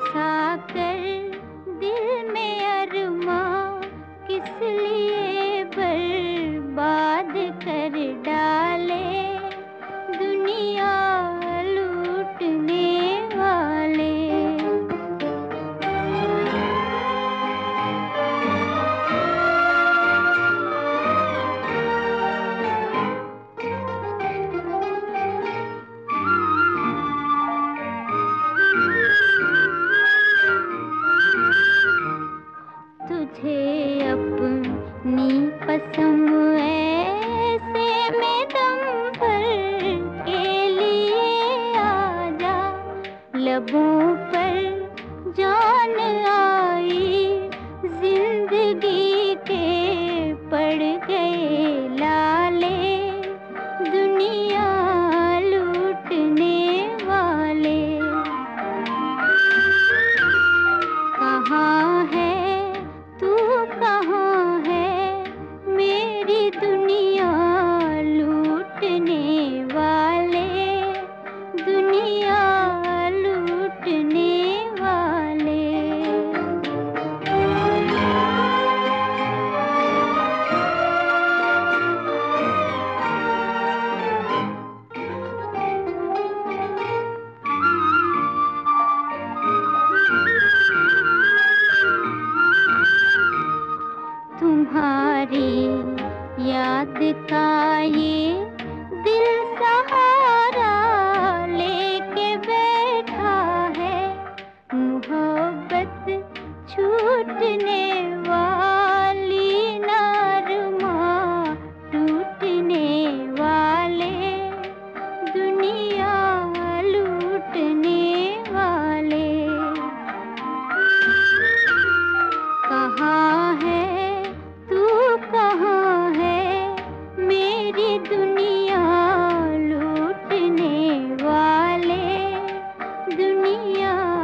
बसा कर दिल में अरमां, किस लिए बर्बाद कर डाले दुनिया लूटने वाले। तुझे अपनी कसम ऐसे में दम भर के लिए आजा, लबों पर जान आई जिंदगी के पड़ गए लाले दुनिया लूटने वाले। कहाँ है तू, कहाँ है मेरी दुनिया लूटने वाले, दुनिया लूटने वाले। तुम्हारी याद का ये दिल सहारा लेके बैठा है, मोहब्बत छूटने वाली अरमां टूटने वाले दुनिया लूटने वाले। कहाँ है तू, कहाँ है मेरी दुनिया लूटने वाले, दुनिया